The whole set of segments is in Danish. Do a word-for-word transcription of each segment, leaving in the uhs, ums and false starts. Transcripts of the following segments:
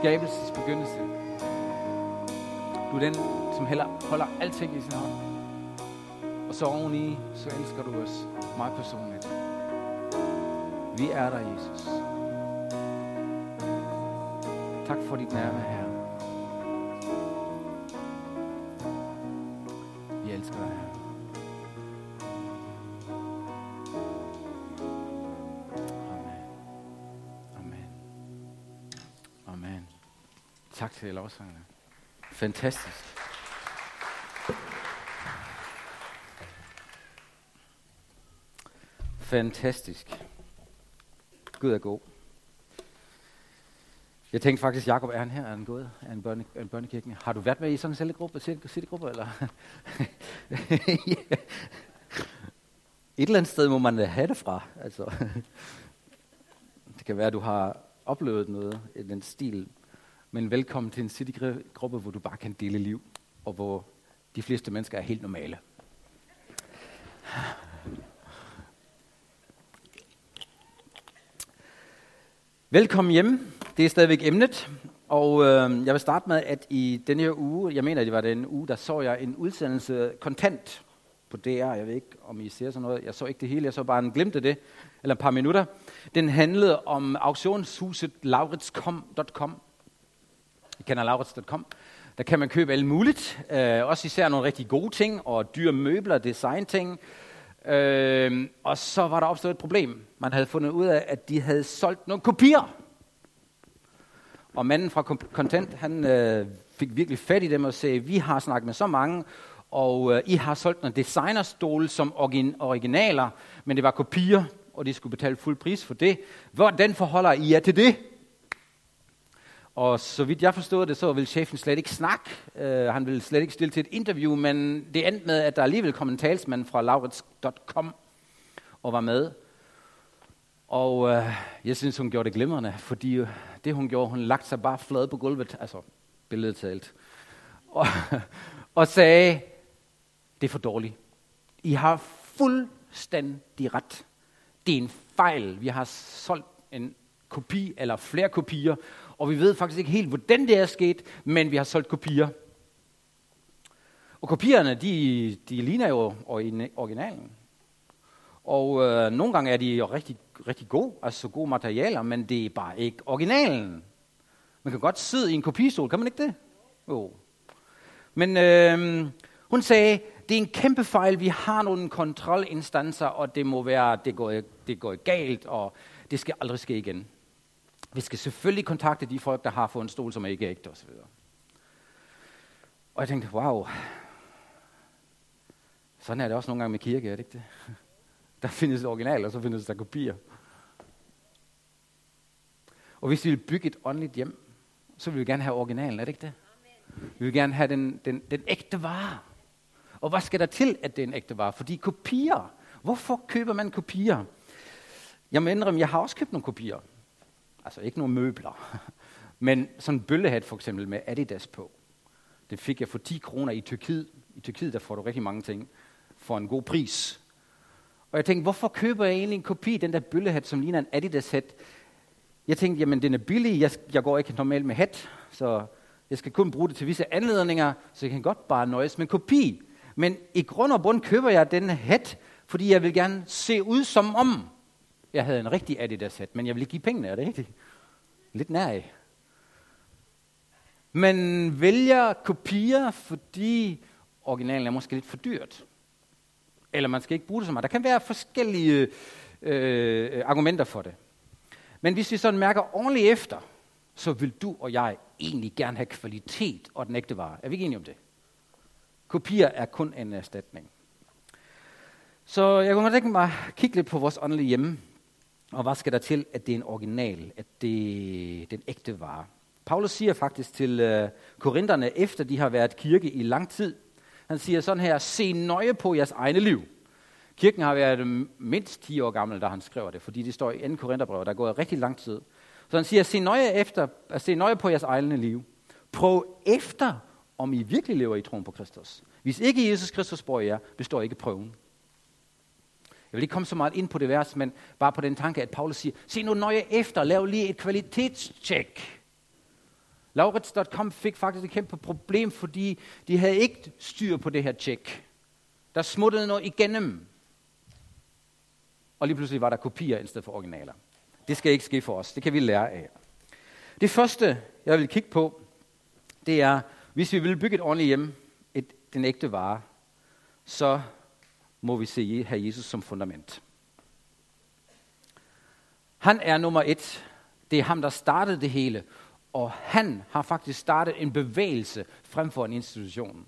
skabelses begyndelse. Du er den, som holder, holder alting i sin hånd. Og så oveni, så elsker du os meget personligt. Vi er der, Jesus. Tak for dit nærvær, Herre. Vi elsker dig, Herre. Amen. Amen. Amen. Tak til lovsangerne. Fantastisk. Fantastisk. Gud er god. Jeg tænkte faktisk, Jakob, er han her? Er han gået? Er han børne, en børnekirken? Har du været med i sådan en cellegruppe, citigruppe, eller? yeah. Et eller andet sted må man have det fra. Altså. Det kan være, at du har oplevet noget i den stil. Men velkommen til en citygruppe, hvor du bare kan dele liv, og hvor de fleste mennesker er helt normale. Velkommen hjem. Det er stadigvæk emnet, og øh, jeg vil starte med, at i denne her uge, jeg mener, det var den uge, der så jeg en udsendelse kontant på D R. Jeg ved ikke, om I ser sådan noget. Jeg så ikke det hele, jeg så bare en glimt af det, eller et par minutter. Den handlede om auktionshuset Laurits punktum com. I kender Laurits punktum com. Der kan man købe alt muligt, øh, også især nogle rigtig gode ting, og dyre møbler, designting. Øh, og så var der opstået et problem. Man havde fundet ud af, at de havde solgt nogle kopier. Og manden fra Content, han øh, fik virkelig fat i dem og sagde, vi har snakket med så mange, og øh, I har solgt nogle designerstole som origin- originaler, men det var kopier, og de skulle betale fuld pris for det. Hvordan forholder I jer til det? Og så vidt jeg forstod det, så ville chefen slet ikke snakke. Uh, han ville slet ikke stille til et interview, men det endte med, at der alligevel kom en talsmand fra Laurits punktum com og var med. Og uh, jeg synes, hun gjorde det glimrende, fordi uh, det hun gjorde, hun lagde sig bare flad på gulvet, altså billedet talt, og, og sagde, det er for dårligt. I har fuldstændig ret. Det er en fejl. Vi har solgt en kopi eller flere kopier, og vi ved faktisk ikke helt, hvordan det er sket, men vi har solgt kopier. Og kopierne, de, de ligner jo originalen. Og øh, nogle gange er de jo rigtig, rigtig gode, altså gode materialer, men det er bare ikke originalen. Man kan godt sidde i en kopistol, kan man ikke det? Jo. Men øh, hun sagde, det er en kæmpe fejl, vi har nogle kontrolinstanser, og det må være, det går, det går galt, og det skal aldrig ske igen. Vi skal selvfølgelig kontakte de folk, der har fået en stol, som er ikke ægte osv. Og jeg tænkte, wow, sådan er det også nogle gange med kirke, er det ikke det? Der findes original, og så findes der kopier. Og hvis vi vil bygge et åndeligt hjem, så vil vi gerne have originalen, er det ikke det? Amen. Vi vil gerne have den, den, den ægte vare. Og hvad skal der til, at det er en ægte vare? Fordi kopier, hvorfor køber man kopier? Jeg må indrømme, jeg har også købt nogle kopier. Altså ikke nogle møbler, men sådan en bøllehat for eksempel med Adidas på. Det fik jeg for ti kroner i Tyrkiet. I Tyrkiet der får du rigtig mange ting for en god pris. Og jeg tænkte, hvorfor køber jeg egentlig en kopi, den der bøllehat, som ligner en Adidas-hat? Jeg tænkte, jamen den er billig, jeg, jeg går ikke normalt med hat, så jeg skal kun bruge det til visse anledninger, så jeg kan godt bare nøjes med kopi. Men i grund og bund køber jeg den hat, fordi jeg vil gerne se ud som om, jeg havde en rigtig Adidas-hat, men jeg vil ikke give pengene, er det rigtigt? Lidt nær af. Man vælger kopier, fordi originalen er måske lidt for dyrt. Eller man skal ikke bruge det så meget. Der kan være forskellige øh, argumenter for det. Men hvis vi sådan mærker ordentligt efter, så vil du og jeg egentlig gerne have kvalitet og den ægte vare. Er vi ikke enige om det? Kopier er kun en erstatning. Så jeg kunne tænke mig at kigge lidt på vores åndelige hjemme. Og hvad skal der til, at det er en original, at det er den ægte vare? Paulus siger faktisk til øh, korinterne, efter de har været kirke i lang tid, han siger sådan her, se nøje på jeres egne liv. Kirken har været mindst ti år gammel, da han skriver det, fordi det står i anden Korintherbrev, der er gået rigtig lang tid. Så han siger, se nøje, efter, se nøje på jeres egne liv. Prøv efter, om I virkelig lever i troen på Kristus. Hvis ikke Jesus Kristus bor i jer, består ikke prøven. Jeg vil ikke komme så meget ind på det vers, men bare på den tanke, at Paulus siger, se nu nøje efter, lav lige et kvalitetstjek. Laurits punktum com fik faktisk et kæmpe problem, fordi de havde ikke styr på det her tjek. Der smuttede noget igennem. Og lige pludselig var der kopier i stedet for originaler. Det skal ikke ske for os. Det kan vi lære af. Det første, jeg vil kigge på, det er, hvis vi vil bygge et ordentligt hjem, et, den ægte vare, så må vi se have Jesus som fundament. Han er nummer et. Det er ham, der startede det hele. Og han har faktisk startet en bevægelse frem for en institution.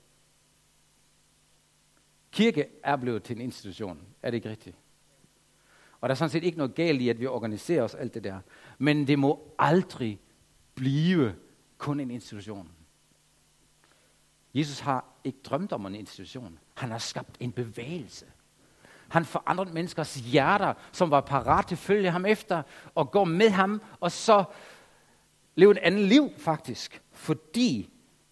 Kirke er blevet til en institution. Er det ikke rigtigt? Og der er sådan set ikke noget galt i, at vi organiserer os alt det der. Men det må aldrig blive kun en institution. Jesus har ikke drømt om en institution. Han har skabt en bevægelse. Han forandrede menneskers hjerter, som var parat til at følge ham efter, og gå med ham, og så leve et andet liv faktisk, fordi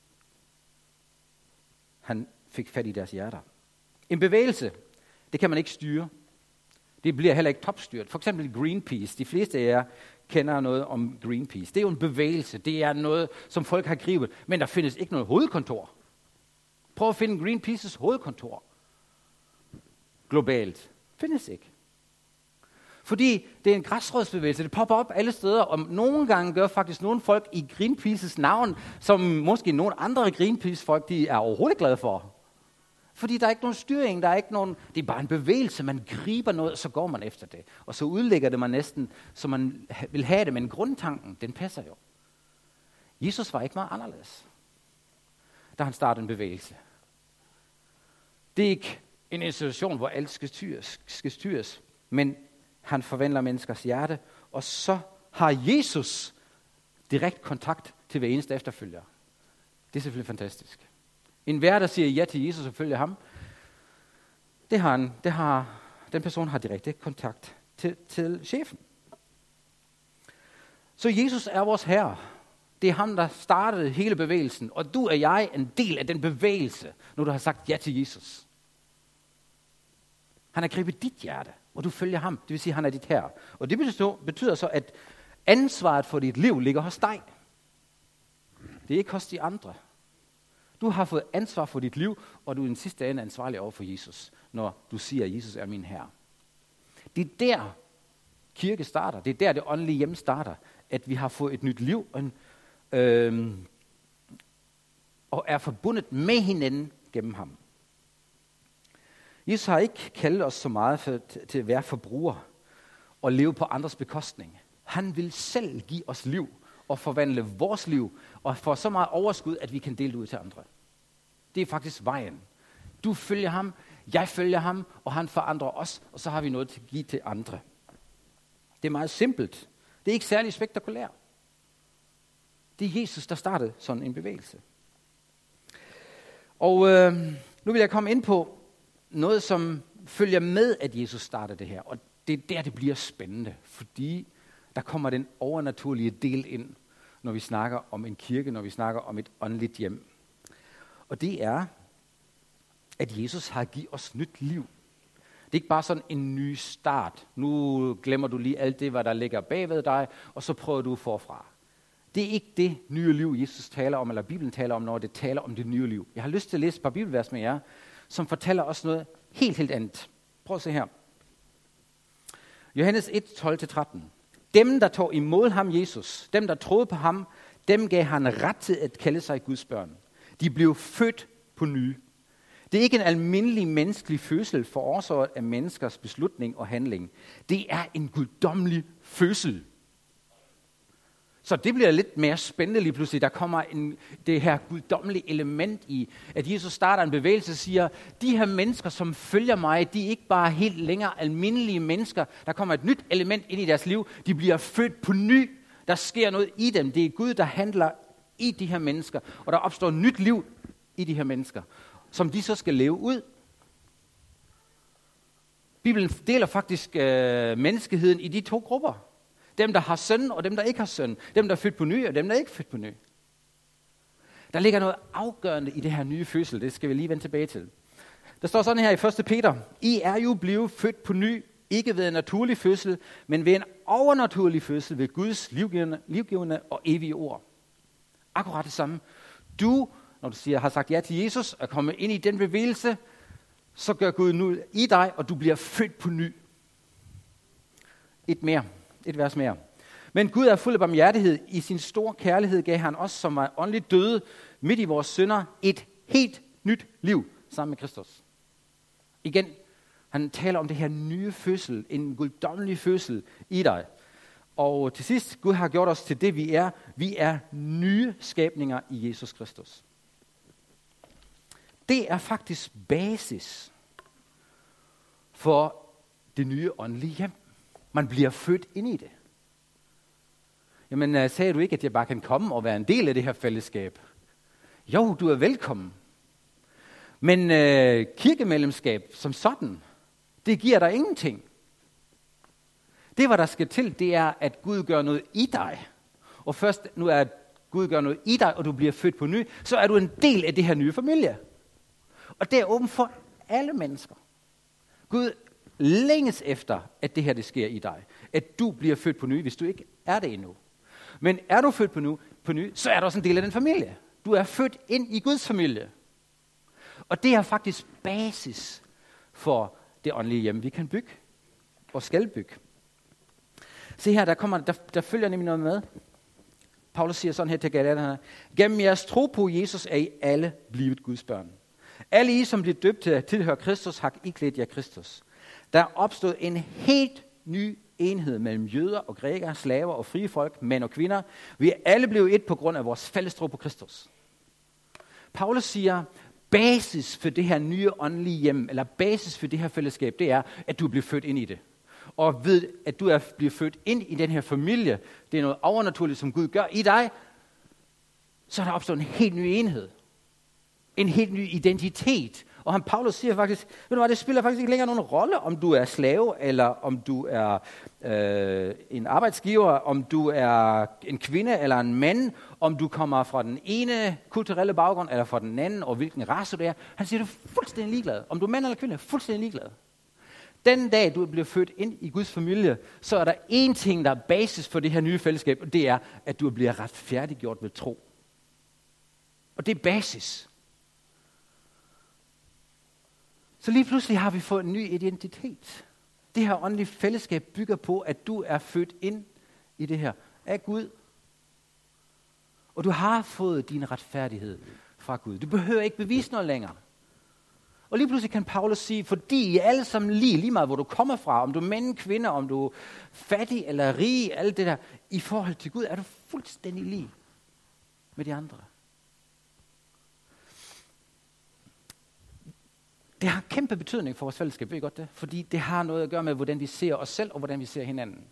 han fik fat i deres hjerter. En bevægelse, det kan man ikke styre. Det bliver heller ikke topstyret. For eksempel Greenpeace. De fleste af jer kender noget om Greenpeace. Det er jo en bevægelse. Det er noget, som folk har grivet. Men der findes ikke noget hovedkontor. Prøv at finde Greenpeaces hovedkontor. Globalt. Findes ikke. Fordi det er en græsrodsbevægelse. Det popper op alle steder. Og nogle gange gør faktisk nogle folk i Greenpeaces navn, som måske nogle andre Greenpeace-folk, de er overhovedet glade for. Fordi der er ikke nogen styring, der er ikke nogen, det er bare en bevægelse, man griber noget, og så går man efter det. Og så udlægger det man næsten, som man vil have det, men grundtanken, den passer jo. Jesus var ikke meget anderledes, da han startede en bevægelse. Det er ikke en institution, hvor alt skal styres, skal styres, men han forvandler menneskers hjerte, og så har Jesus direkte kontakt til hver eneste efterfølger. Det er selvfølgelig fantastisk. En hver, der siger ja til Jesus og følger ham, det har en, det har, den person har direkte kontakt til, til chefen. Så Jesus er vores herre. Det er ham, der startede hele bevægelsen, og du og jeg er en del af den bevægelse, når du har sagt ja til Jesus. Han har grebet dit hjerte, og du følger ham. Det vil sige, at han er dit herre. Og det betyder, betyder så, at ansvaret for dit liv ligger hos dig. Det er ikke hos de andre. Du har fået ansvar for dit liv, og du er i den sidste ende ansvarlig over for Jesus, når du siger, at Jesus er min herre. Det er der, kirke starter. Det er der, det åndelige hjem starter. At vi har fået et nyt liv, og, en, øh, og er forbundet med hinanden gennem ham. Jesus har ikke kaldt os så meget for, til at være forbrugere og leve på andres bekostning. Han vil selv give os liv og forvandle vores liv, og få så meget overskud, at vi kan dele det ud til andre. Det er faktisk vejen. Du følger ham, jeg følger ham, og han forandrer os, og så har vi noget til at give til andre. Det er meget simpelt. Det er ikke særlig spektakulært. Det er Jesus, der startede sådan en bevægelse. Og øh, nu vil jeg komme ind på noget, som følger med, at Jesus startede det her. Og det er der, det bliver spændende, fordi der kommer den overnaturlige del ind, når vi snakker om en kirke, når vi snakker om et åndeligt hjem. Og det er, at Jesus har givet os nyt liv. Det er ikke bare sådan en ny start. Nu glemmer du lige alt det, hvad der ligger bagved dig, og så prøver du forfra. Det er ikke det nye liv, Jesus taler om, eller Bibelen taler om, når det taler om det nye liv. Jeg har lyst til at læse et par bibelvers med jer, som fortæller os noget helt, helt andet. Prøv at se her. Johannes et, tolv til tretten. Dem, der tog imod ham, Jesus, dem, der troede på ham, dem gav han ret til at kalde sig Guds børn. De blev født på ny. Det er ikke en almindelig menneskelig fødsel forårsaget af menneskers beslutning og handling. Det er en guddommelig fødsel. Så det bliver lidt mere spændende lige pludselig. Der kommer en, det her guddommelige element i, at Jesus starter en bevægelse og siger, de her mennesker, som følger mig, de er ikke bare helt længere almindelige mennesker. Der kommer et nyt element ind i deres liv. De bliver født på ny. Der sker noget i dem. Det er Gud, der handler i de her mennesker. Og der opstår nyt liv i de her mennesker, som de så skal leve ud. Bibelen deler faktisk øh, menneskeheden i de to grupper. Dem, der har søn, og dem, der ikke har søn. Dem, der er født på ny, og dem, der ikke er født på ny. Der ligger noget afgørende i det her nye fødsel. Det skal vi lige vende tilbage til. Der står sådan her i første Peter. I er jo blevet født på ny, ikke ved en naturlig fødsel, men ved en overnaturlig fødsel ved Guds livgivende, livgivende og evige ord. Akkurat det samme. Du, når du siger, har sagt ja til Jesus, er kommet ind i den bevægelse, så gør Gud nu i dig, og du bliver født på ny. Et mere. Et vers mere. Men Gud er fuld af barmhjertighed. I sin store kærlighed gav han os, som var åndeligt døde, midt i vores synder, et helt nyt liv sammen med Kristus. Igen, han taler om det her nye fødsel, en guddommelig fødsel i dig. Og til sidst, Gud har gjort os til det, vi er. Vi er nye skabninger i Jesus Kristus. Det er faktisk basis for det nye åndelige hjem. Man bliver født ind i det. Jamen, sagde du ikke, at jeg bare kan komme og være en del af det her fællesskab? Jo, du er velkommen. Men øh, kirkemedlemskab som sådan, det giver dig ingenting. Det, hvad der skal til, det er, at Gud gør noget i dig. Og først nu er, at Gud gør noget i dig, og du bliver født på ny, så er du en del af det her nye familie. Og det er åbent for alle mennesker. Gud længes efter, at det her det sker i dig. At du bliver født på ny, hvis du ikke er det endnu. Men er du født på ny, på ny, så er du også en del af den familie. Du er født ind i Guds familie. Og det er faktisk basis for det åndelige hjem, vi kan bygge og skal bygge. Se her, der, kommer, der, der følger nemlig noget med. Paulus siger sådan her til Galaterne: gennem jeres tro på Jesus er I alle blevet Guds børn. Alle I, som bliver døbt til at tilhøre Kristus, har iklædt jer Kristus. Der er opstået en helt ny enhed mellem jøder og grækere, slaver og frie folk, mænd og kvinder. Vi er alle blevet et på grund af vores fælles tro på Kristus. Paulus siger, basis for det her nye åndelige hjem, eller basis for det her fællesskab, det er, at du bliver født ind i det. Og ved, at du er bliver født ind i den her familie, det er noget overnaturligt, som Gud gør i dig, så er der opstået en helt ny enhed. En helt ny identitet. Og han Paulus siger faktisk, ved du hvad, det spiller faktisk ikke længere nogen rolle, om du er slave, eller om du er øh, en arbejdsgiver, om du er en kvinde eller en mand, om du kommer fra den ene kulturelle baggrund, eller fra den anden, og hvilken race du er. Han siger, du er fuldstændig ligeglad. Om du er mand eller kvinde, er fuldstændig ligeglad. Den dag, du bliver født ind i Guds familie, så er der én ting, der er basis for det her nye fællesskab, og det er, at du bliver retfærdiggjort ved tro. Og det er basis. Så lige pludselig har vi fået en ny identitet. Det her åndelige fællesskab bygger på, at du er født ind i det her af Gud. Og du har fået din retfærdighed fra Gud. Du behøver ikke bevise noget længere. Og lige pludselig kan Paulus sige, fordi I er alle sammen lige, lige meget hvor du kommer fra, om du er mænd, kvinder, om du er fattig eller rig, alt det der, i forhold til Gud er du fuldstændig lige med de andre. Det har kæmpe betydning for vores fællesskab, ved I godt det? Fordi det har noget at gøre med, hvordan vi ser os selv, og hvordan vi ser hinanden.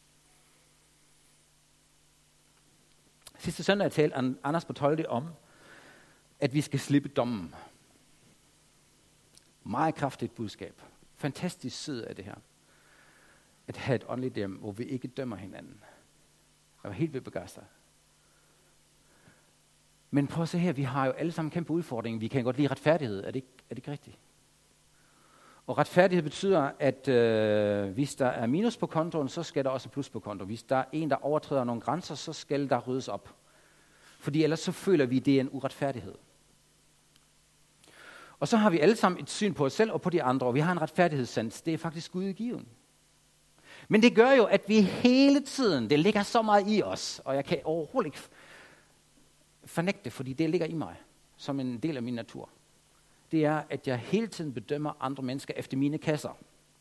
Sidste søndag talte Anders Bartholdi om, at vi skal slippe dommen. Meget kraftigt budskab. Fantastisk side af det her. At have et åndeligt hjem, hvor vi ikke dømmer hinanden. Jeg var helt vildt begejstret. Men prøv at se her, vi har jo alle sammen kæmpe udfordringer. Vi kan godt lide retfærdighed. Er det ikke, er det ikke rigtigt? Og retfærdighed betyder, at øh, hvis der er minus på kontoen, så skal der også plus på kontoen. Hvis der er en, der overtræder nogle grænser, så skal der ryddes op. Fordi ellers så føler vi, at det er en uretfærdighed. Og så har vi alle sammen et syn på os selv og på de andre, og vi har en retfærdighedssans. Det er faktisk Gud given. Men det gør jo, at vi hele tiden, det ligger så meget i os, og jeg kan overhovedet ikke fornægte, fordi det ligger i mig, som en del af min natur. Det er, at jeg hele tiden bedømmer andre mennesker efter mine kasser.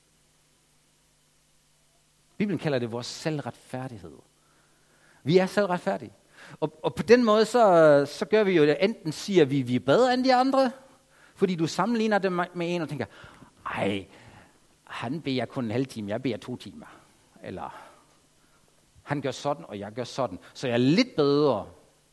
Bibelen kalder det vores selvretfærdighed. Vi er selvretfærdige. Og, og på den måde, så, så gør vi jo det, enten siger vi, vi er bedre end de andre, fordi du sammenligner dem med en og tænker, ej, han beder kun en halv time, jeg beder to timer. Eller, han gør sådan, og jeg gør sådan, så jeg er lidt bedre.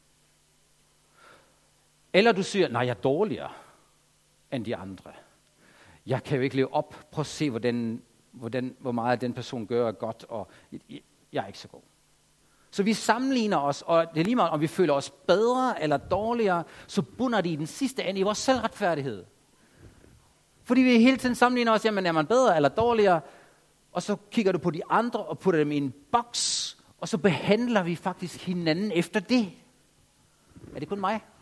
Eller du siger, nej, jeg er dårligere end de andre. Jeg kan jo ikke leve op. Prøv at se, hvordan, hvordan, hvor meget den person gør godt, og jeg er ikke så god. Så vi sammenligner os, og det er lige meget, om vi føler os bedre eller dårligere, så bunder det i den sidste ende i vores selvretfærdighed. Fordi vi hele tiden sammenligner os, jamen er man bedre eller dårligere, og så kigger du på de andre og putter dem i en boks, og så behandler vi faktisk hinanden efter det. Er det kun mig?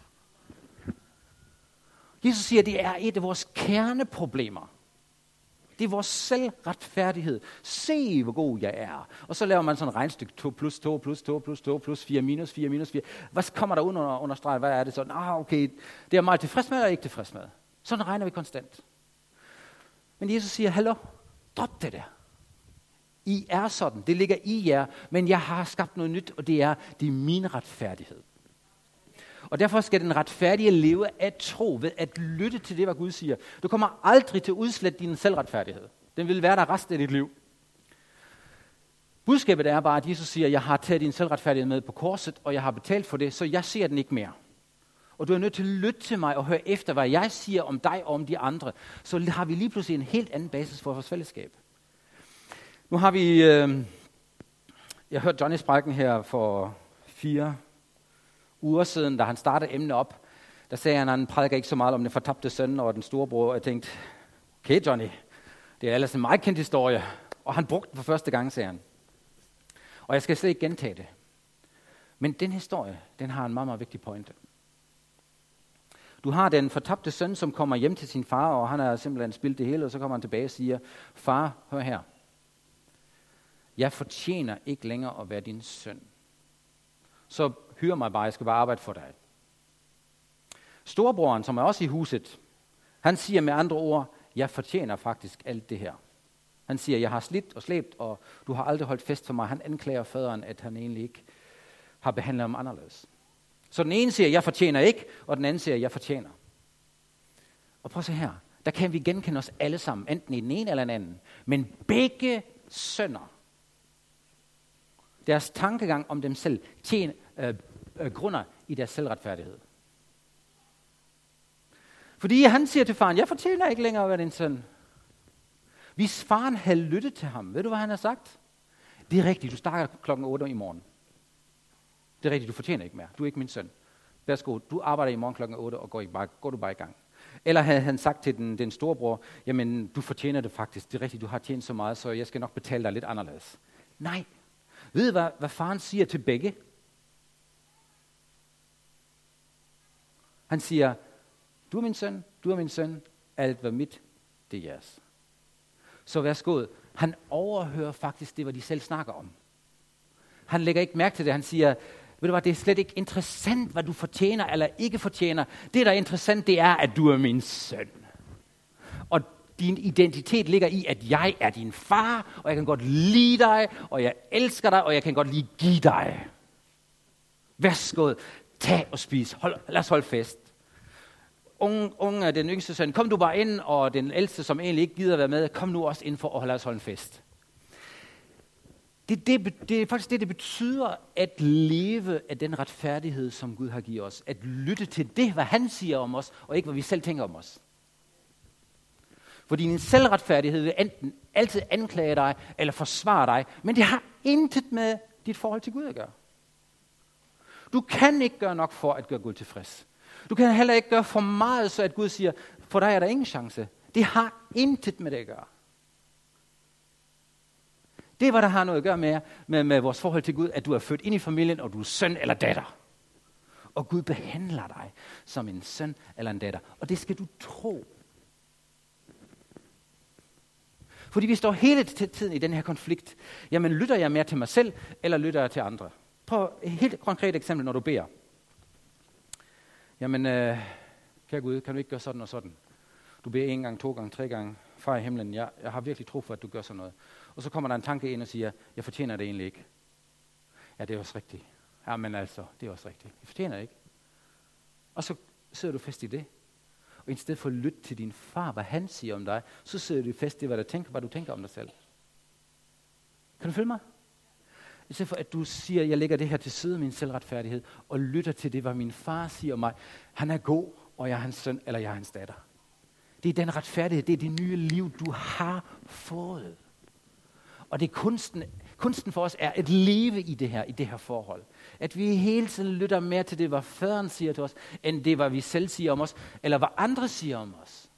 Jesus siger, at det er et af vores kerneproblemer. Det er vores selvretfærdighed. Se, hvor god jeg er. Og så laver man sådan et regnstykke. to plus to plus to plus to plus fire minus fire minus fire. Hvad kommer der under, under streg? Hvad er det så? Ah, okay. Det er meget tilfreds med eller ikke tilfreds med. Sådan regner vi konstant. Men Jesus siger, hallo, drop det der. I er sådan. Det ligger i jer. Men jeg har skabt noget nyt, og det er, det er min retfærdighed. Og derfor skal den retfærdige leve af tro, ved at lytte til det, hvad Gud siger. Du kommer aldrig til at udslætte din selvretfærdighed. Den vil være der resten af dit liv. Budskabet er bare, at Jesus siger, jeg har taget din selvretfærdighed med på korset, og jeg har betalt for det, så jeg ser den ikke mere. Og du er nødt til at lytte til mig og høre efter, hvad jeg siger om dig og om de andre. Så har vi lige pludselig en helt anden basis for vores fællesskab. Nu har vi, øh, jeg hørte Johnny Sprækken her for fire uger siden, da han startede emnet op. Der sagde han, at han prædiker ikke så meget om den fortabte søn og den storebror. Og jeg tænkte, okay Johnny, det er ellers en meget kendt historie. Og han brugte den for første gang, sagde han. Og jeg skal slet ikke gentage det. Men den historie, den har en meget, meget vigtig pointe. Du har den fortabte søn, som kommer hjem til sin far, og han har simpelthen spildt det hele, og så kommer han tilbage og siger, far, hør her. Jeg fortjener ikke længere at være din søn. Så hyr mig bare, jeg skal bare arbejde for dig. Storebroren, som er også i huset, han siger med andre ord, jeg fortjener faktisk alt det her. Han siger, jeg har slidt og slæbt, og du har aldrig holdt fest for mig. Han anklager faderen, at han egentlig ikke har behandlet ham anderledes. Så den ene siger, jeg fortjener ikke, og den anden siger, jeg fortjener. Og prøv at se her, der kan vi genkende os alle sammen, enten i den ene eller den anden. Men begge sønner, deres tankegang om dem selv, tjener, øh, øh, grunder i deres selvretfærdighed. Fordi han siger til faren, jeg fortjener ikke længere at være din søn. Hvis faren havde lyttet til ham, ved du hvad han har sagt? Det er rigtigt, du starter klokken otte i morgen. Det er rigtigt, du fortjener ikke mere. Du er ikke min søn. Værsgo, du arbejder i morgen klokken otte, og går, ikke bare, går du bare i gang. Eller havde han sagt til den, den storebror, jamen du fortjener det faktisk. Det er rigtigt, du har tjent så meget, så jeg skal nok betale dig lidt anderledes. Nej. Ved du, hvad, hvad faren siger til begge? Han siger, du er min søn, du er min søn, alt hvad mit, det er jeres. Så værsgo, han overhører faktisk det, hvad de selv snakker om. Han lægger ikke mærke til det, han siger, ved du hvad, det er slet ikke interessant, hvad du fortjener eller ikke fortjener. Det, der er interessant, det er, at du er min søn. Og din identitet ligger i, at jeg er din far, og jeg kan godt lide dig, og jeg elsker dig, og jeg kan godt lige give dig. Værsgo, tag og spis. Hold, lad os holde fest. Unge, unge, den yngste søn, kom du bare ind, og den ældste, som egentlig ikke gider være med, kom nu også ind for at lade os holde en fest. Det, det, det er faktisk det, det betyder at leve af den retfærdighed, som Gud har givet os. At lytte til det, hvad han siger om os, og ikke hvad vi selv tænker om os. Fordi din selvretfærdighed vil enten altid anklage dig, eller forsvare dig, men det har intet med dit forhold til Gud at gøre. Du kan ikke gøre nok for at gøre Gud tilfreds. Du kan heller ikke gøre for meget, så at Gud siger, for dig er der ingen chance. Det har intet med det at gøre. Det er, hvad der har noget at gøre med, med, med vores forhold til Gud, at du er født ind i familien, og du er søn eller datter. Og Gud behandler dig som en søn eller en datter. Og det skal du tro. Fordi vi står hele tiden i den her konflikt. Jamen, lytter jeg mere til mig selv, eller lytter jeg til andre? Prøv et helt konkret eksempel, når du beder. Jamen, øh, kære Gud, kan du ikke gøre sådan og sådan? Du beder en gang, to gange, tre gange. Far i himlen, jeg, jeg har virkelig tro for, at du gør sådan noget. Og så kommer der en tanke ind og siger, jeg fortjener det egentlig ikke. Ja, det er også rigtigt. Ja, men altså, det er også rigtigt. Jeg fortjener det ikke. Og så sidder du fast i det. Og i stedet for at lytte til din far, hvad han siger om dig, så sidder du fast i, hvad, der tænker, hvad du tænker om dig selv. Kan du følge mig? I stedet for, at du siger, jeg lægger det her til side, min selvretfærdighed, og lytter til det, hvad min far siger om mig. Han er god, og jeg er hans søn, eller jeg er hans datter. Det er den retfærdighed, det er det nye liv, du har fået. Og det er kunsten, kunsten for os er at leve i det her, i det her forhold. At vi hele tiden lytter mere til det, hvad faderen siger til os, end det, hvad vi selv siger om os, eller hvad andre siger om os.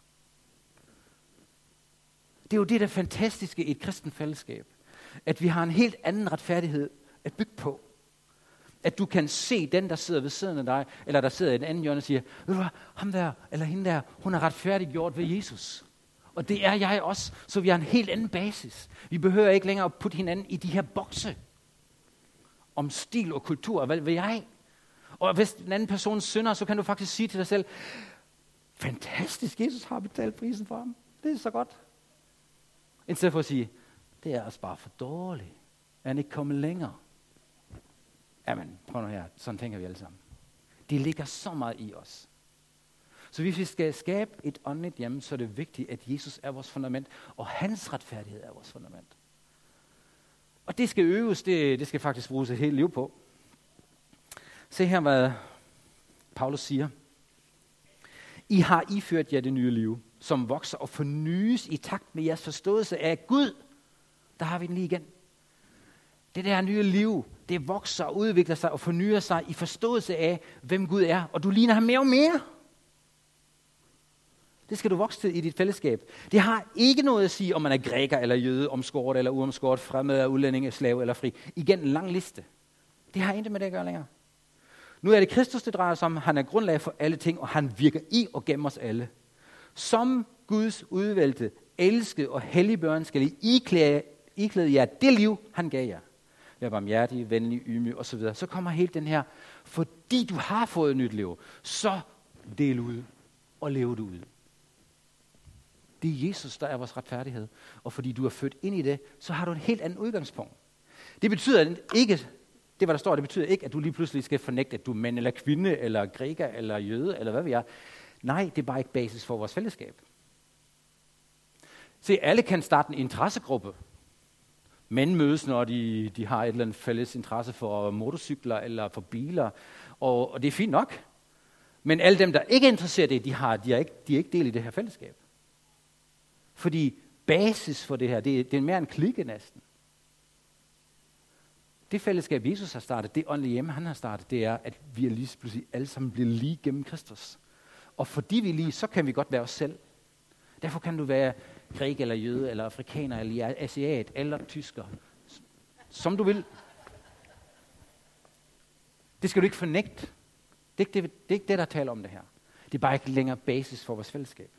Det er jo det, der er fantastiske i et kristent fællesskab. At vi har en helt anden retfærdighed at bygge på. At du kan se den, der sidder ved siden af dig, eller der sidder i en anden hjørne og siger, ved du hvad, ham der, eller hende der, hun er retfærdiggjort ved Jesus. Og det er jeg også, så vi har en helt anden basis. Vi behøver ikke længere at putte hinanden i de her bokse om stil og kultur, hvad vil jeg? Og hvis den anden person synder, så kan du faktisk sige til dig selv, fantastisk, Jesus har betalt prisen for ham. Det er så godt. I stedet for at sige, det er altså bare for dårligt. Er han ikke kommet længere? Jamen, prøv nu her. Sådan tænker vi alle sammen. Det ligger så meget i os. Så hvis vi skal skabe et åndeligt hjem, så er det vigtigt, at Jesus er vores fundament, og hans retfærdighed er vores fundament. Og det skal øves, det, det skal faktisk bruges et helt liv på. Se her, hvad Paulus siger. I har iført jer det nye liv, som vokser og fornyes i takt med jeres forståelse af Gud. Der har vi den lige igen. Det der nye liv, det vokser og udvikler sig og fornyer sig i forståelse af, hvem Gud er. Og du ligner ham mere og mere. Det skal du vokse til i dit fællesskab. Det har ikke noget at sige, om man er græker eller jøde, omskåret eller uomskåret, fremmed eller udlænding, slave eller fri. Igen en lang liste. Det har intet med det at gøre længere. Nu er det Kristus, det drejer sig om. Han er grundlag for alle ting, og han virker i og gennem os alle. Som Guds udvalgte, elskede og hellige børn skal I iklæde, iklæde jer det liv, han gav jer. Vær barmhjertig, venlig, ydmyg osv. Så kommer helt den her, fordi du har fået et nyt liv, så del ud og lev det ud. Det er Jesus, der er vores retfærdighed. Og fordi du er født ind i det, så har du et helt andet udgangspunkt. Det betyder ikke, det hvad der står, det betyder ikke, at du lige pludselig skal fornægte, at du er mand eller kvinde, eller græker, eller jøde, eller hvad vi er. Nej, det er bare ikke basis for vores fællesskab. Se, alle kan starte en interessegruppe. Mænd mødes, når de, de har et eller andet fælles interesse for motorcykler eller for biler, og, og det er fint nok. Men alle dem, der ikke er interesseret i det, de, har, de, er ikke, de er ikke del i det her fællesskab. Fordi basis for det her, det er, det er mere en klikke næsten. Det fællesskab, Jesus har startet, det åndelige hjemme, han har startet, det er, at vi er lige pludselig alle sammen bliver lige gennem Kristus. Og fordi vi er lige, så kan vi godt være os selv. Derfor kan du være græk eller jøde, eller afrikaner, eller asiat, eller tysker. Som du vil. Det skal du ikke fornægte. Det er ikke det, det, er ikke det der taler om det her. Det er bare ikke længere basis for vores fællesskab.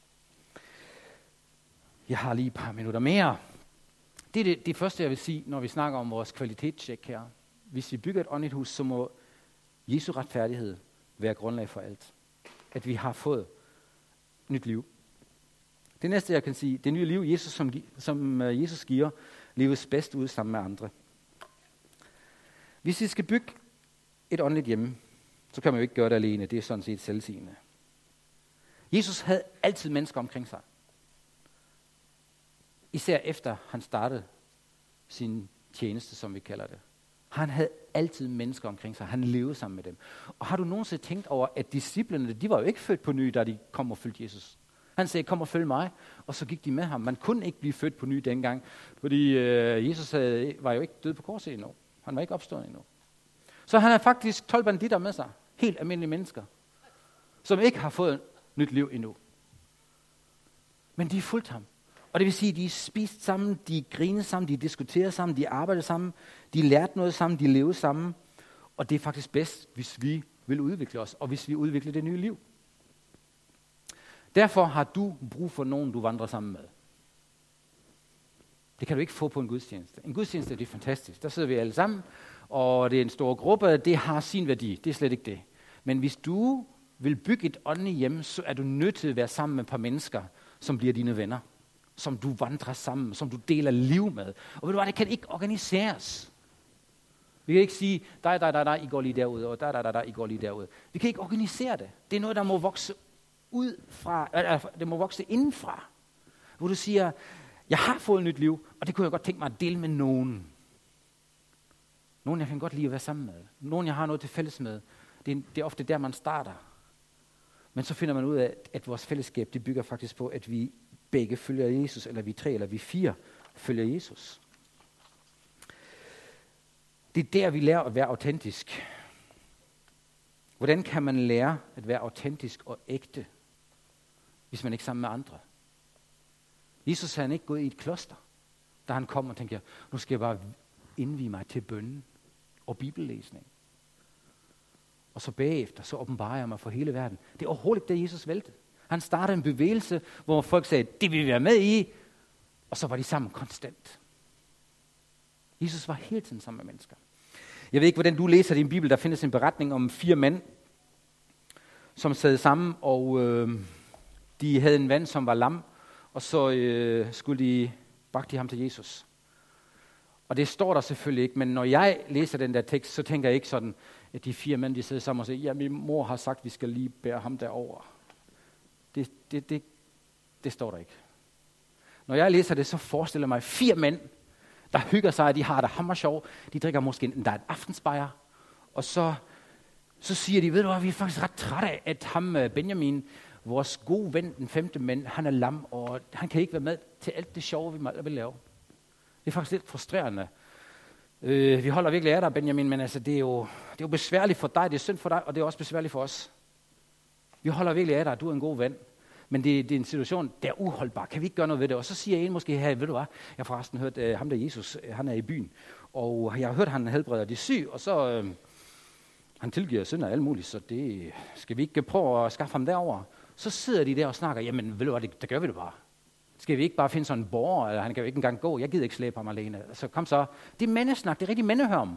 Jeg har lige et par minutter mere. Det er det, det første, jeg vil sige, når vi snakker om vores kvalitetstjek her. Hvis vi bygger et åndeligt hus, så må Jesu retfærdighed være grundlag for alt. At vi har fået nyt liv. Det næste, jeg kan sige, det nye liv, Jesus, som, som Jesus giver, leves bedst ud sammen med andre. Hvis vi skal bygge et åndeligt hjemme, så kan man jo ikke gøre det alene. Det er sådan set selvsigende. Jesus havde altid mennesker omkring sig. Især efter han startede sin tjeneste, som vi kalder det. Han havde altid mennesker omkring sig. Han levede sammen med dem. Og har du nogensinde tænkt over, at disciplene, de var jo ikke født på ny, da de kom og fulgte Jesus. Han sagde, kom og følg mig, og så gik de med ham. Man kunne ikke blive født på ny dengang, fordi øh, Jesus havde, var jo ikke død på korset endnu. Han var ikke opstået endnu. Så han havde faktisk tolv banditter med sig. Helt almindelige mennesker, som ikke har fået nyt liv endnu. Men de fulgte ham. Og det vil sige, at de spiste sammen, de grinede sammen, de diskuterede sammen, de arbejdede sammen, de lærte noget sammen, de levede sammen. Og det er faktisk bedst, hvis vi vil udvikle os, og hvis vi udvikler det nye liv. Derfor har du brug for nogen, du vandrer sammen med. Det kan du ikke få på en gudstjeneste. En gudstjeneste, det er fantastisk. Der sidder vi alle sammen, og det er en stor gruppe, det har sin værdi. Det er slet ikke det. Men hvis du vil bygge et åndeligt hjem, så er du nødt til at være sammen med et par mennesker, som bliver dine venner. Som du vandrer sammen, som du deler liv med. Og ved du hvad, det kan ikke organiseres. Vi kan ikke sige, dig, dig, dig, dig, I går lige derud, og dig, dig, dig, dig, I går lige derud. Vi kan ikke organisere det. Det er noget, der må vokse ud fra, altså, det må vokse indenfra. Hvor du siger, jeg har fået et nyt liv, og det kunne jeg godt tænke mig at dele med nogen. Nogen, jeg kan godt lide at være sammen med. Nogen, jeg har noget til fælles med. Det er, det er ofte der, man starter. Men så finder man ud af, at vores fællesskab, det bygger faktisk på, at vi begge følger Jesus, eller vi tre, eller vi fire følger Jesus. Det er der, vi lærer at være autentisk. Hvordan kan man lære at være autentisk og ægte, hvis man ikke er sammen med andre? Jesus havde ikke gået i et kloster, da han kom og tænkte, nu skal jeg bare indvige mig til bønnen og bibellæsning. og så bagefter, så åbenbarer jeg mig for hele verden. Det er overhovedet ikke det, Jesus valgte. Han startede en bevægelse, hvor folk sagde, det vil vi være med i, og så var de sammen konstant. Jesus var hele tiden sammen med mennesker. Jeg ved ikke, hvordan du læser din bibel. Der findes en beretning om fire mænd, som sad sammen, og øh, de havde en ven, som var lam, og så øh, skulle de bragte de ham til Jesus. Og det står der selvfølgelig ikke, men når jeg læser den der tekst, så tænker jeg ikke sådan, at de fire mænd, de sidder sammen og siger, ja, min mor har sagt, at vi skal lige bære ham derover. Det, det, det, det står der ikke. Når jeg læser det, så forestiller jeg mig fire mænd, der hygger sig, de har det hammer sjov. De drikker måske en, der er et aftensbajer, og så, så siger de, ved du hvad, vi er faktisk ret trætte af, at ham Benjamin, vores gode ven, den femte mand, han er lam, og han kan ikke være med til alt det sjove, vi vil lave. Det er faktisk lidt frustrerende. Øh, vi holder virkelig af dig, Benjamin, men altså, det, er jo, det er jo besværligt for dig, det er synd for dig, og det er også besværligt for os. Vi holder virkelig af dig, du er en god ven. Men det, det er en situation, der er uholdbar. Kan vi ikke gøre noget ved det? Og så siger en måske her, ved du hvad, jeg har forresten hørt uh, ham der Jesus, uh, han er i byen. Og jeg har hørt, han helbreder de syge, og så uh, han tilgiver synder og alt muligt, så det skal vi ikke prøve at skaffe ham derover. Så sidder de der og snakker, jamen ved du hvad, det, det gør vi det bare. Skal vi ikke bare finde sådan en borger, eller han kan jo ikke engang gå, jeg gider ikke slæbe ham alene. Så kom så, det er mandesnak, det er rigtig mandehørm.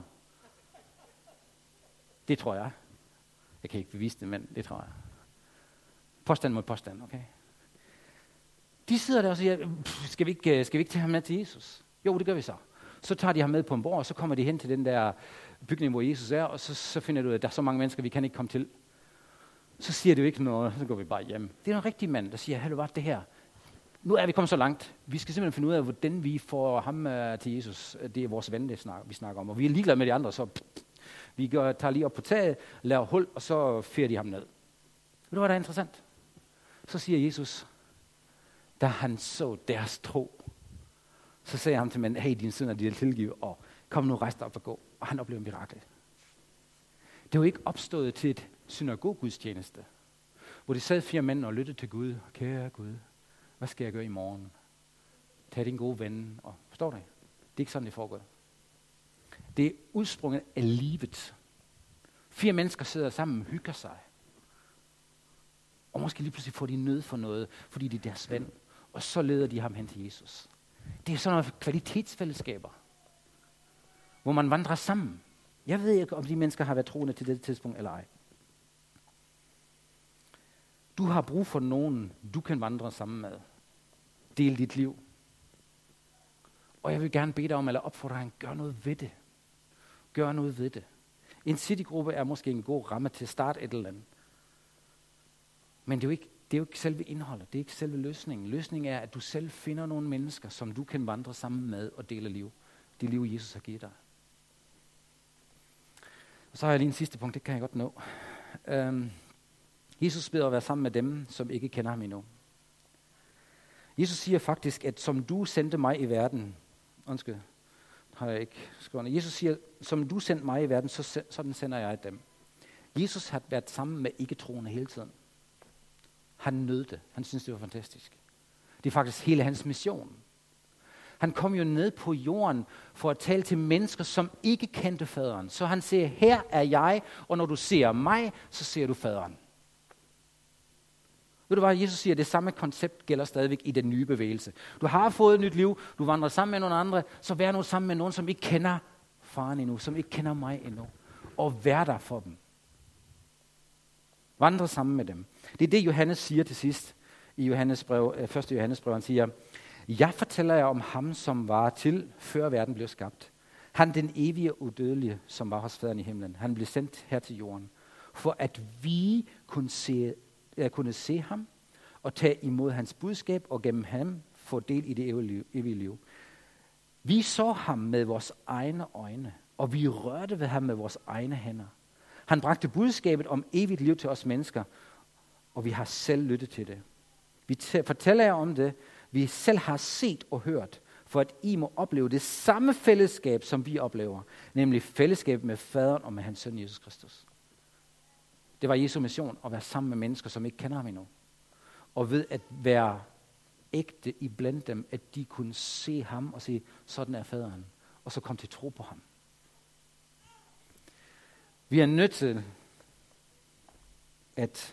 Det tror jeg. Jeg kan ikke bevise det, men det tror jeg. Påstand mod påstand, okay? De sidder der og siger, skal vi ikke, skal vi ikke tage ham med til Jesus? Jo, det gør vi så. Så tager de ham med på en borg, og så kommer de hen til den der bygning, hvor Jesus er, og så, så finder du ud af, at der er så mange mennesker, vi kan ikke komme til. Så siger det jo ikke noget, så går vi bare hjem. Det er en rigtig mand, der siger, hallo, hvad er det her? Nu er vi kommet så langt. Vi skal simpelthen finde ud af, hvordan vi får ham uh, til Jesus. Det er vores ven, det snak, vi snakker om. Og vi er ligeglade med de andre, så pff, vi gør, tager lige op på taget, laver hul, og så fører de ham ned. Ved du, hvad der er interessant? Så siger Jesus, da han så deres tro, så sagde han til manden, hey, dine synder, de er tilgivet, og kom nu, rejs dig op og gå. Og han oplevede en mirakel. Det var ikke opstået til et synagogudstjeneste, hvor de sad fire mænd og lyttede til Gud. Kære Gud, hvad skal jeg gøre i morgen? Tag din gode ven. Og, forstår du? Det er ikke sådan, det foregår. Det er udsprunget af livet. Fire mennesker sidder sammen og hygger sig. Og måske lige pludselig får de nød for noget, fordi de er deres ven. Og så leder de ham hen til Jesus. Det er sådan nogle kvalitetsfællesskaber, hvor man vandrer sammen. Jeg ved ikke, om de mennesker har været troende til dette tidspunkt eller ej. Du har brug for nogen, du kan vandre sammen med. Del dit liv. Og jeg vil gerne bede dig om, eller opfordre dig, gør noget ved det. Gør noget ved det. En citygruppe er måske en god ramme til at starte et eller andet. Men det er jo ikke, det er jo ikke selve indholdet, det er ikke selve løsningen. Løsningen er, at du selv finder nogle mennesker, som du kan vandre sammen med og dele liv. Det liv, Jesus har givet dig. Og så har jeg lige en sidste punkt, det kan jeg godt nå. Um, Jesus beder at være sammen med dem, som ikke kender ham endnu. Jesus siger faktisk, at som du sendte mig i verden, undskyld, har jeg ikke skrevet. Jesus siger, som du sendte mig i verden, så sådan sender jeg dem. Jesus har været sammen med ikke-troende hele tiden. Han nød det. Han synes, det var fantastisk. Det er faktisk hele hans mission. Han kom jo ned på jorden for at tale til mennesker, som ikke kendte faderen. Så han siger, her er jeg, og når du ser mig, så ser du faderen. Ved du hvad, Jesus siger, det samme koncept gælder stadigvæk i den nye bevægelse. Du har fået et nyt liv, du vandrer sammen med nogle andre, så vær nu sammen med nogen, som ikke kender faren endnu, som ikke kender mig endnu, og vær der for dem. Vandre sammen med dem. Det er det, Johannes siger til sidst i Johannes brev, første Johannes brev. Han siger, jeg fortæller jer om ham, som var til, før verden blev skabt. Han den evige udødelige, som var hos faderen i himlen. Han blev sendt her til jorden, for at vi kunne se, uh, kunne se ham og tage imod hans budskab og gennem ham få del i det evige liv. Vi så ham med vores egne øjne, og vi rørte ved ham med vores egne hænder. Han bragte budskabet om evigt liv til os mennesker, og vi har selv lyttet til det. Vi t- fortæller jer om det, vi selv har set og hørt, for at I må opleve det samme fællesskab, som vi oplever, nemlig fællesskab med faderen og med hans søn Jesus Kristus. Det var Jesu mission at være sammen med mennesker, som ikke kender ham endnu. Og ved at være ægte iblandt dem, at de kunne se ham og sige, sådan er faderen, og så komme til tro på ham. Vi er nødt til at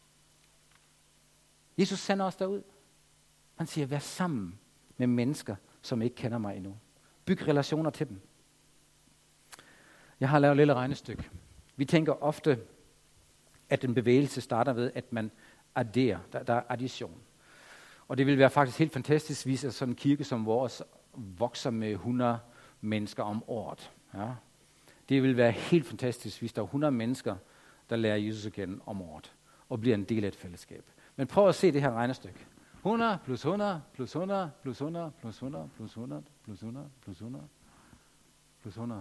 Jesus sender os derud. Han siger, vær sammen med mennesker, som ikke kender mig endnu. Byg relationer til dem. Jeg har lavet et lille regnestykke. Vi tænker ofte, at en bevægelse starter ved, at man adderer. Der, der er addition. Og det vil være faktisk helt fantastisk, hvis sådan en kirke som vores vokser med hundrede mennesker om året. Ja. Det vil være helt fantastisk, hvis der er hundrede mennesker, der lærer Jesus at kende om året, og bliver en del af et fællesskab. Men prøv at se det her regnestykke. hundrede plus hundrede plus hundrede plus hundrede plus hundrede plus hundrede plus hundrede plus hundrede plus hundrede.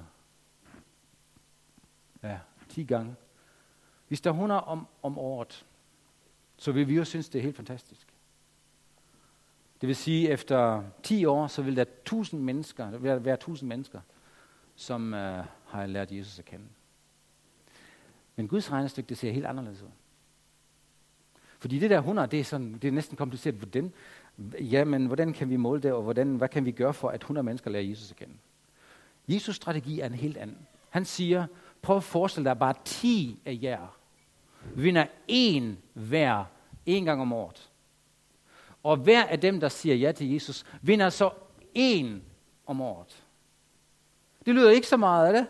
Ja, ti gange. Hvis der er hundrede om, om året, så vil vi jo synes, det er helt fantastisk. Det vil sige, at efter ti år, så vil der tusind mennesker, der vil være tusind mennesker, som uh, har lært Jesus at kende. Men Guds regnestykke, det ser helt anderledes ud. Fordi det der hundrede, det er, sådan, det er næsten kompliceret. Hvordan, jamen, hvordan kan vi måle det, og hvordan, hvad kan vi gøre for, at hundrede mennesker lærer Jesus at kende? Jesus' strategi er en helt anden. Han siger, prøv at forestille dig, bare ti af jer vinder en hver en gang om året. Og hver af dem, der siger ja til Jesus, vinder så en om året. Det lyder ikke så meget, er det?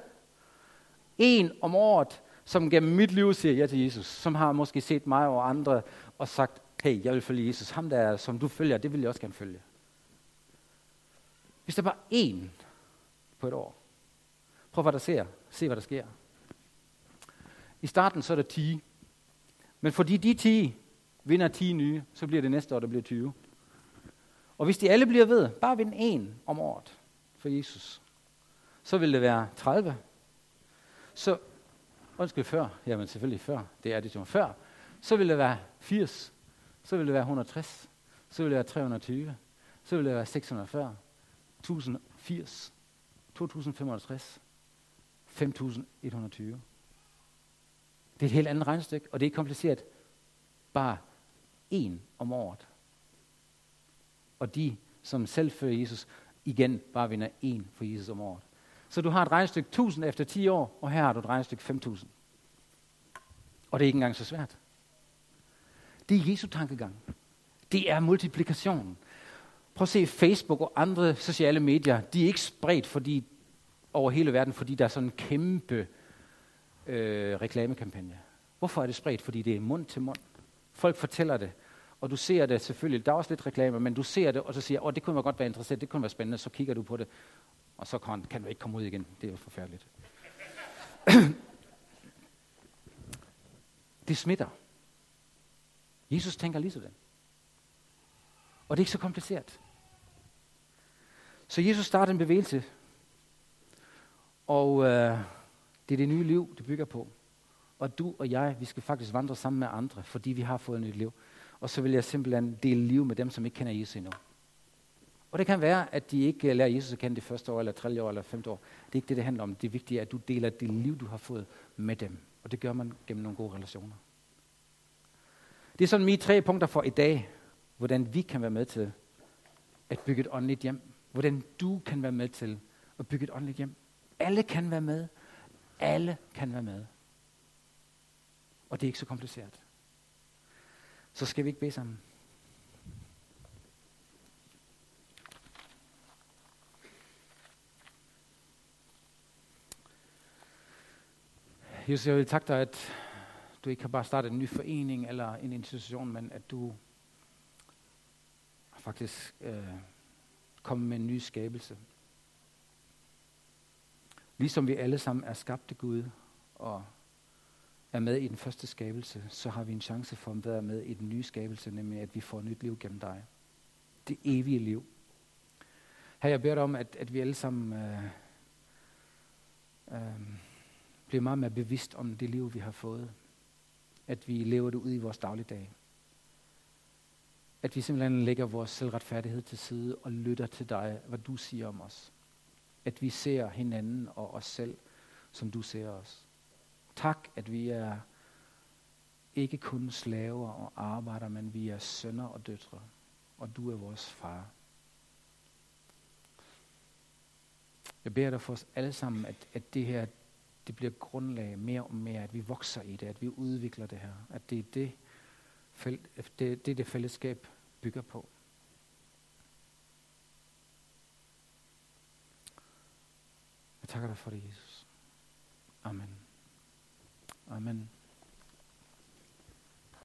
En om året, som gennem mit liv siger ja til Jesus, som har måske set mig og andre og sagt, hey, jeg vil følge Jesus. Ham der, som du følger, det vil jeg også gerne følge. Hvis der bare en på et år, prøv hvad der sker. Se hvad der sker. I starten så er der ti. Men fordi de ti vinder ti nye, så bliver det næste år, der bliver tyve. Og hvis de alle bliver ved, bare vinde en om året for Jesus, så vil det være tredive. Så, undskyld før, jamen selvfølgelig før, det er det som før, så vil det være firs, så vil det være et hundrede og tres, så vil det være tre hundrede og tyve, så vil det være seks hundrede og fyrre, tusind og firs, to tusind fem hundrede og tres, fem tusind et hundrede og tyve. Det er et helt andet regnestykke, og det er ikke kompliceret. Bare en om året. Og de, som selv følger Jesus, igen bare vinder en for Jesus om året. Så du har et regnestykke tusind efter ti år, og her har du et regnestykke fem tusind. Og det er ikke engang så svært. Det er Jesu tankegang. Det er multiplikation. Prøv at se Facebook og andre sociale medier. De er ikke spredt fordi, over hele verden, fordi der er sådan en kæmpe øh, reklamekampagne. Hvorfor er det spredt? Fordi det er mund til mund. Folk fortæller det, og du ser det selvfølgelig. Der er også lidt reklamer, men du ser det, og så siger, åh, det kunne godt være interessant, det kunne være spændende. Så kigger du på det, og så kan, kan du ikke komme ud igen. Det er jo forfærdeligt. Det smitter. Jesus tænker lige sådan. Og det er ikke så kompliceret. Så Jesus starter en bevægelse, og øh, det er det nye liv, det bygger på. Og du og jeg, vi skal faktisk vandre sammen med andre, fordi vi har fået et nyt liv. Og så vil jeg simpelthen dele liv med dem, som ikke kender Jesus endnu. Og det kan være, at de ikke lærer Jesus at kende det første år, eller tredje år, eller femte år. Det er ikke det, det handler om. Det vigtige er, at du deler det liv, du har fået med dem. Og det gør man gennem nogle gode relationer. Det er sådan mine tre punkter for i dag, hvordan vi kan være med til at bygge et åndeligt hjem. Hvordan du kan være med til at bygge et åndeligt hjem. Alle kan være med. Alle kan være med. Og det er ikke så kompliceret. Så skal vi ikke bede sammen. Jesus, jeg vil takke dig, at du ikke har bare startet en ny forening eller en institution, men at du faktisk øh, kommer med en ny skabelse. Ligesom vi alle sammen er skabt af Gud og er med i den første skabelse, så har vi en chance for at være med i den nye skabelse, nemlig at vi får et nyt liv gennem dig. Det evige liv. Her jeg beder dig om, at, at vi alle sammen øh, øh, bliver meget mere bevidst om det liv, vi har fået. At vi lever det ud i vores dagligdag. At vi simpelthen lægger vores selvretfærdighed til side og lytter til dig, hvad du siger om os. At vi ser hinanden og os selv, som du ser os. Tak, at vi er ikke kun slaver og arbejder, men vi er sønner og døtre, og du er vores far. Jeg beder dig for os alle sammen, at, at det her det bliver grundlag mere og mere, at vi vokser i det, at vi udvikler det her. At det er det, det, det, det fællesskab bygger på. Jeg takker dig for det, Jesus. Amen. Amen.